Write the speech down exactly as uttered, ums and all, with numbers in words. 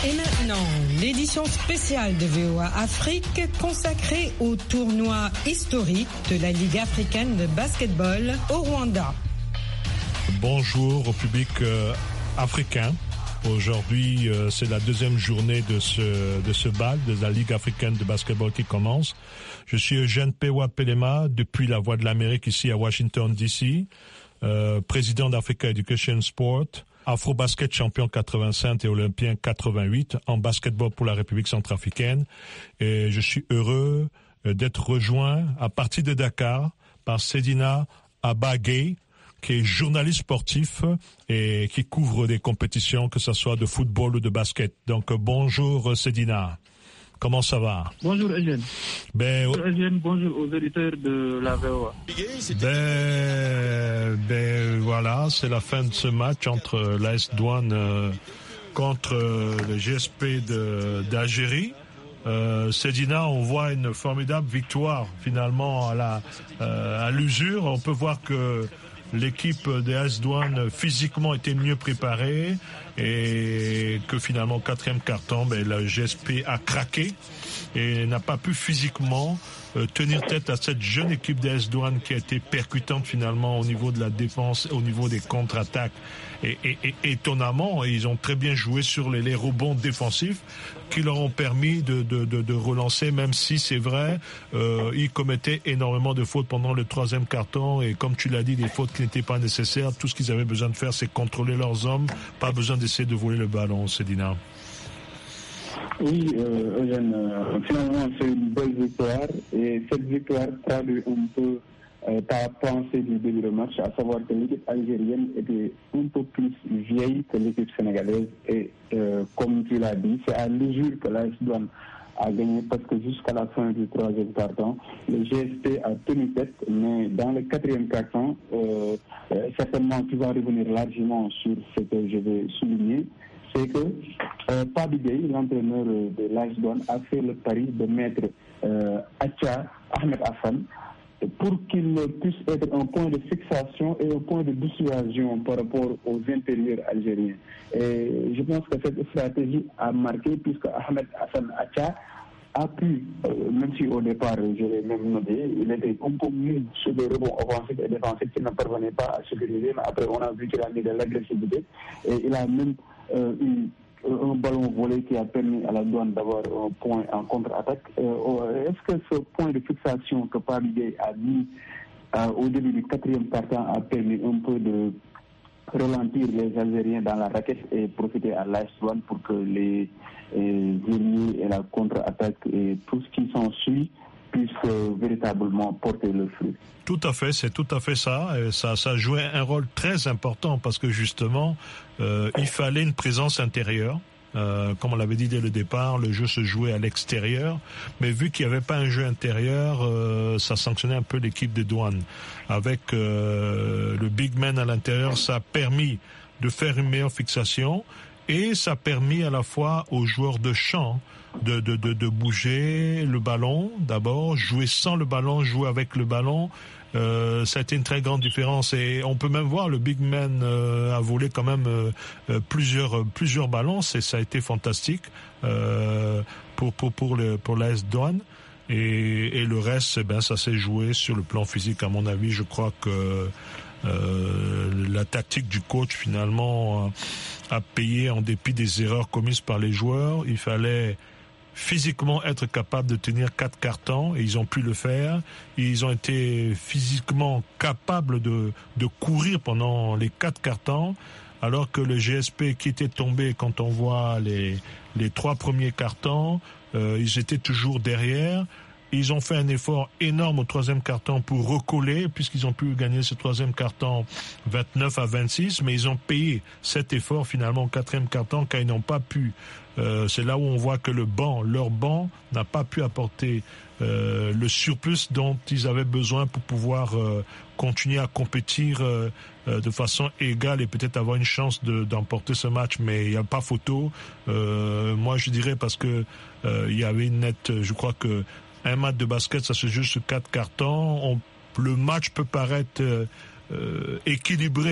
Et maintenant, l'édition spéciale de V O A Afrique consacrée au tournoi historique de la Ligue africaine de basketball au Rwanda. Bonjour au public euh, africain. Aujourd'hui, euh, c'est la deuxième journée de ce, de ce bal de la Ligue africaine de basketball qui commence. Je suis Eugène Pewa Pelema depuis la Voix de l'Amérique ici à Washington D C, euh, président d'Africa Education Sport, Afro-Basket champion quatre-vingt-cinq et olympien quatre-vingt-huit en basketball pour la République centrafricaine. Et je suis heureux d'être rejoint à partir de Dakar par Sedina Abagay, qui est journaliste sportif et qui couvre des compétitions, que ce soit de football ou de basket. Donc bonjour Sedina. Comment ça va? Bonjour Eugène. Ben, bonjour Eugène, bonjour aux auditeurs de la V O A. Ben, ben voilà, c'est la fin de ce match entre l'A S Douane euh, contre euh, le G S P de, d'Algérie. Euh, Sedina, on voit une formidable victoire finalement à la euh, à l'usure. On peut voir que l'équipe des A S Douane physiquement était mieux préparée et que finalement, quatrième carton, ben, le G S P a craqué et n'a pas pu physiquement euh, tenir tête à cette jeune équipe des A S Douane qui a été percutante finalement au niveau de la défense, au niveau des contre-attaques. Et, et, et étonnamment, ils ont très bien joué sur les, les rebonds défensifs qui leur ont permis de, de, de, de relancer, même si c'est vrai, euh, ils commettaient énormément de fautes pendant le troisième carton et comme tu l'as dit, des fautes qui n'étaient pas nécessaires. Tout ce qu'ils avaient besoin de faire, c'est contrôler leurs hommes, pas besoin d'essayer de voler le ballon, Sedina. Oui, euh, Eugène, euh, finalement c'est une belle victoire et cette victoire traduit un peu Euh, ta pensée du début de match, à savoir que l'équipe algérienne était un peu plus vieille que l'équipe sénégalaise et euh, comme tu l'as dit, c'est à l'usure que l'A S Douane a gagné parce que jusqu'à la fin du troisième quart-temps, le G S P a tenu tête, mais dans le quatrième quart-temps, euh, euh, certainement tu vas revenir largement sur ce que je vais souligner, c'est que euh, Pabi Gueye, l'entraîneur de l'A S Douane, a fait le pari de mettre euh, Acha Ahmed Hassan pour qu'il puisse être un point de fixation et un point de dissuasion par rapport aux intérieurs algériens. Et je pense que cette stratégie a marqué puisque Ahmed Hassan Acha a pu, euh, même si au départ, je l'ai même noté, il était un peu mou sur le rebond offensif et défensif qui ne parvenait pas à sécuriser, mais après on a vu qu'il a mis de l'agressivité et il a même euh, eu un ballon volé qui a permis à la Douane d'avoir un point en contre-attaque. Euh, est-ce que ce point de fixation que Pabi Gueye a mis euh, au début du quatrième quart-temps a permis un peu de ralentir les Algériens dans la raquette et profiter à l'A S Douane pour que les ennemis et la contre-attaque et tout ce qui s'ensuit puisse euh, véritablement porter le fruit. Tout à fait, c'est tout à fait ça. Et ça, ça jouait un rôle très important parce que justement, euh, il fallait une présence intérieure. Euh, comme on l'avait dit dès le départ, le jeu se jouait à l'extérieur, mais vu qu'il n'y avait pas un jeu intérieur, euh, ça sanctionnait un peu l'équipe des Douanes. Avec euh, le big man à l'intérieur, ça a permis de faire une meilleure fixation et ça a permis à la fois aux joueurs de champ de, de, de, de bouger le ballon d'abord, jouer sans le ballon, jouer avec le ballon. Euh, ça a été une très grande différence et on peut même voir le big man euh, a volé quand même euh, plusieurs plusieurs ballons, c'est ça a été fantastique euh, pour pour pour le pour l'A S Douane et, et le reste, eh ben ça s'est joué sur le plan physique. À mon avis, je crois que euh, la tactique du coach finalement a payé en dépit des erreurs commises par les joueurs. Il fallait physiquement être capable de tenir quatre cartons et ils ont pu le faire. Ils ont été physiquement capables de, de courir pendant les quatre cartons alors que le G S P qui était tombé quand on voit les, les trois premiers cartons, euh, ils étaient toujours derrière. Ils ont fait un effort énorme au troisième carton pour recoller, puisqu'ils ont pu gagner ce troisième carton vingt-neuf à vingt-six, mais ils ont payé cet effort finalement au quatrième carton car ils n'ont pas pu. Euh, c'est là où on voit que le banc, leur banc, n'a pas pu apporter euh, le surplus dont ils avaient besoin pour pouvoir euh, continuer à compétir euh, euh, de façon égale et peut-être avoir une chance de, d'emporter ce match. Mais il n'y a pas photo. Euh, moi, je dirais parce que euh, il y avait une nette, je crois que un match de basket, ça se joue sur quatre cartons. On, le match peut paraître euh, euh, équilibré